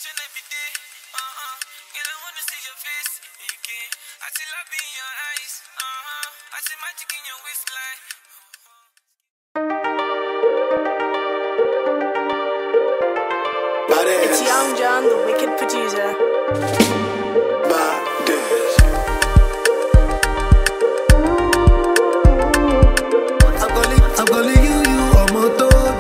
imagination every day. And I wanna see your face again. I see love in your eyes. I see magic in your waistline. It's Young John, the wicked producer. I'm calling you, I'm a toad.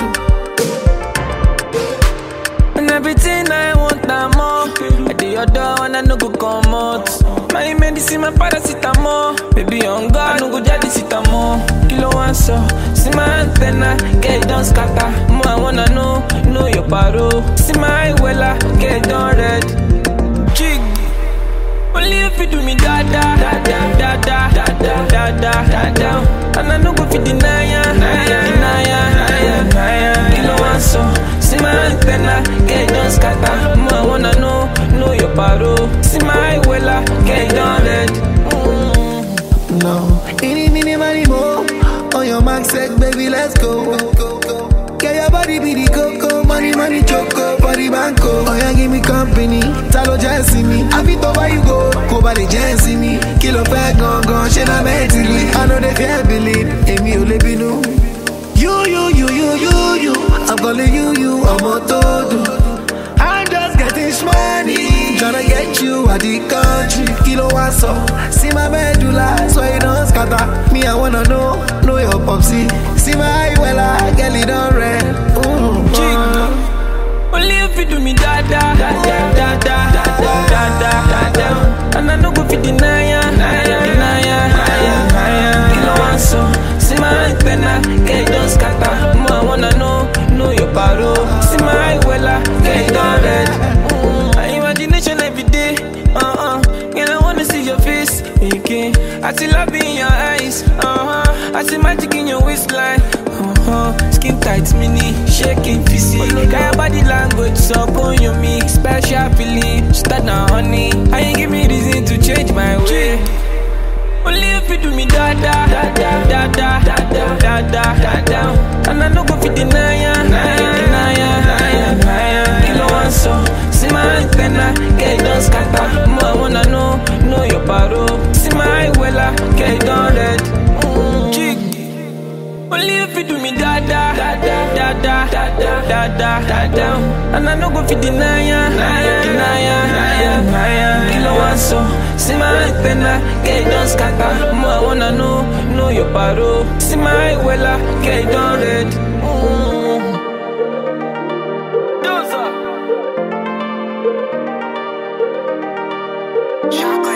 And everything I want, I'm more. I do your door and I no go come out. My medicine, my paracetamol. Baby, on God, no go jadi sitamol. Kilo one so, see my antenna, get it done scatter. More I wanna know your paro. See my wella, get it done red. Jig, only if you do me da da da da da da da da da da da. And I no go fit deny ya, Kilo one so, see my antenna, get it done scatter. More I wanna know your paro. See my wella, get it done red. No, any money more. On your mark, set, baby, let's go. Get your body be the coco, money choco, body banco. Oh yeah, give me company, talo just see me. I fit over you go by the just see me. Kilo fat gone, shit I'm mentally. I know they can't believe, Emi Olebinu. You. I'm calling you, I'm a todo. I'm just getting money, tryna get you out the country. Kilo one so, see my medulla, so you don't scatter. Me, I wanna know your popsy. See my eye, well, I get it on red. Only if you do me da da da da da da da da da. And I no go fit deny ya. Kilo one so, see my antenna, get it done scatter. More I wanna know your paro. See my wella, get it done red. Imagination every day. And I wanna see your face again. I see love in your eyes. I see magic in your waistline. Skin tight, mini, shaking physique. Got your body language, so on your me. Special feeling, start now, honey. I ain't give me reason to change my way. Only if you do me da da da da da da da da da da. And I no go fit deny ya. Kilo one so, see my antenna, get it done scatter. More I wanna know your paro. See my wella, get it done red. Jig, only if you do me da da da da da da da da da. And I no go fit deny ya. Kilo one so, see my antenna, get it done scatter. More I wanna know your paro. See my wella, get it done red. Chocolate.